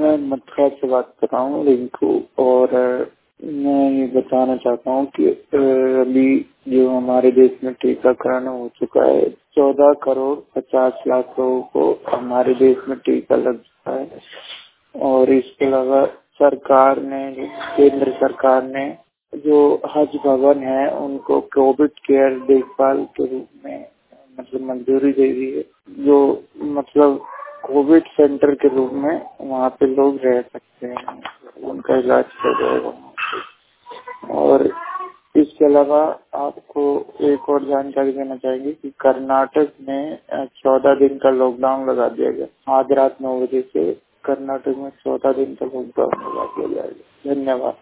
मैं मथुरा से बात कर रहा हूँ, रिंकू। और मैं ये बताना चाहता हूँ कि अभी जो हमारे देश में टीकाकरण हो चुका है, 14 करोड़ 50 लाख लोगों को हमारे देश में टीका लग चुका है। और इसके अलावा सरकार ने, केंद्र सरकार ने जो हज भवन है उनको कोविड केयर देखभाल के रूप में मतलब मंजूरी दे दी है, जो मतलब कोविड सेंटर के रूप में वहाँ पे लोग रह सकते हैं, उनका इलाज किया जाएगा। और इसके अलावा आपको एक और जानकारी देना चाहेंगे कि कर्नाटक में 14 दिन का लॉकडाउन लगा दिया गया। आज रात 9 बजे से कर्नाटक में 14 दिन का लॉकडाउन लगा दिया जाएगा। धन्यवाद।